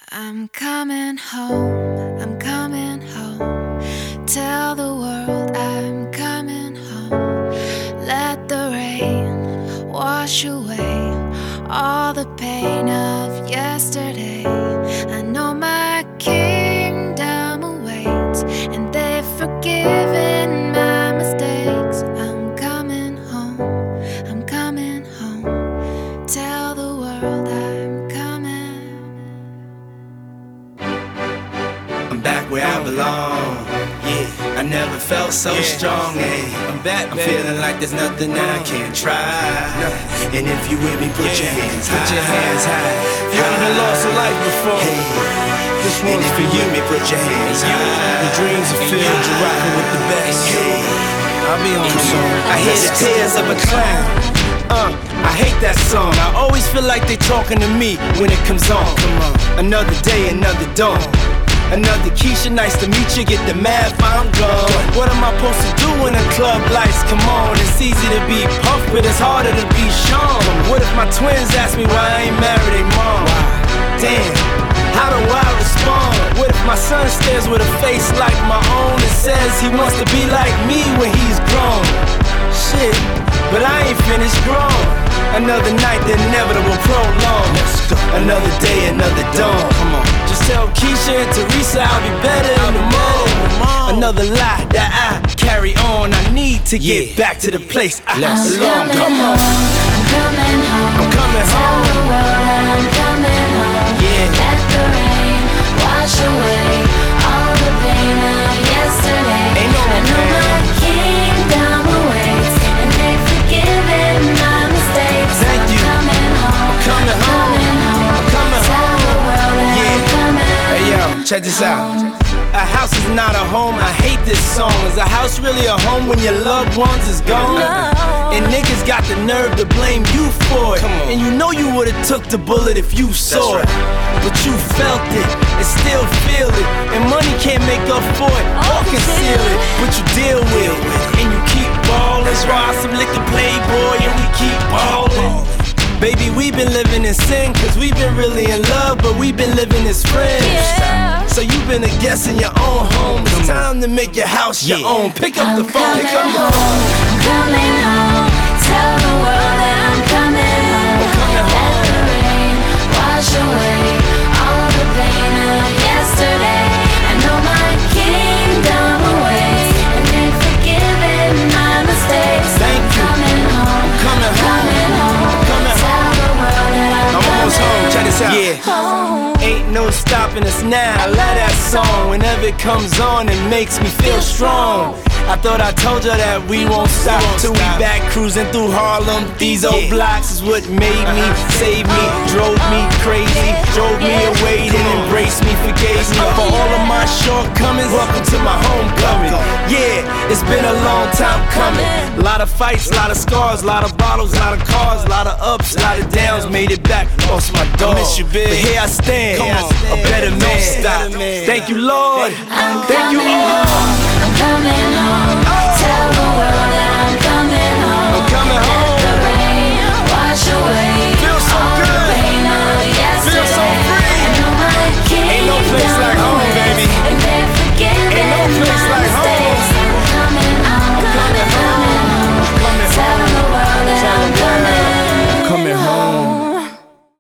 I'm coming home, I'm coming home. Tell the world I'm coming home. Let the rain wash away all the pain of yesterday. I know my kingdom awaits, and they've forgiven my mistakes. I'm coming home, I'm coming home. Tell the world I'm coming. I'm back where I belong. Yeah, I never felt so strong. I'm back, I'm feeling like there's nothing that I can't try. And if you with me, put your hands high. Put your hands high. You ever lost a life before? This one's for you. Put your hands high. Your dreams are filled, you're rocking with the best. I'll be on the song. I hear the tears of a clown. I hate that song. I always feel like they talking to me when it comes on. Another day, another dawn. Another Keisha, nice to meet you. Get the math, I'm gone. What am I supposed to do when the club lights come on? It's easy to be Puff, but it's harder to be Sean. What if my twins ask me why I ain't married their mom? Damn, how do I respond? What if my son stares with a face like my own and says he wants to be like me when he's grown? Shit, but I ain't finished grown. Another night, the inevitable prolong. Another day, another dawn. Come on. Just tell Keisha and Teresa I'll be better in the morning. Another lie that I carry on. I need to get back to the place I belong. Come on. I'm coming home. I'm coming Tell home. the world that I'm coming home. Yeah. Let the rain wash away all the pain of yesterday. Ain't no I know pain. my kingdom awaits, and they've forgiven my mistakes. Thank you. I'm coming home. I'm coming home. I'm coming Tell home. the world that I'm coming. Hey yo, check this out. A house is not a home, I hate this song. Is a house really a home when your loved ones is gone? And niggas got the nerve to blame you for it. And you know you would've took the bullet if you saw it. But you felt it and still feel it. And money can't make up for it or conceal it. But you deal with it and you keep ballin'. Ride some liquor Playboy and we keep ballin'. Baby, we been living in sin, cause we been really in love, but we been living as friends. So you been a guest in your own home. It's time to make your house your own. Pick up the phone, pick up the phone. I'm coming home. Tell the world that I'm coming home. Let the rain wash away all the pain of yesterday. I know my kingdom awaits, and they've forgiven my mistakes. Thank you. Coming home. Coming home. Coming home. Coming Tell the world that I'm almost home, check this out. home. Ain't no stopping us now. I love that song. Whenever it comes on, it makes me feel strong. I thought I told you that we won't stop till we back cruising through Harlem. These old blocks is what made me, saved me, drove me crazy, drove me away, then embraced me, forgave me for all of my shortcomings. Welcome to my homecoming. Yeah, it's been a long time coming. A lot of fights, a lot of scars, a lot of bottles, a lot of cars, a lot of ups, a lot of downs. Made it back, lost my dog. But here I stand, a better man. Thank you, Lord. Thank you all. I'm coming home.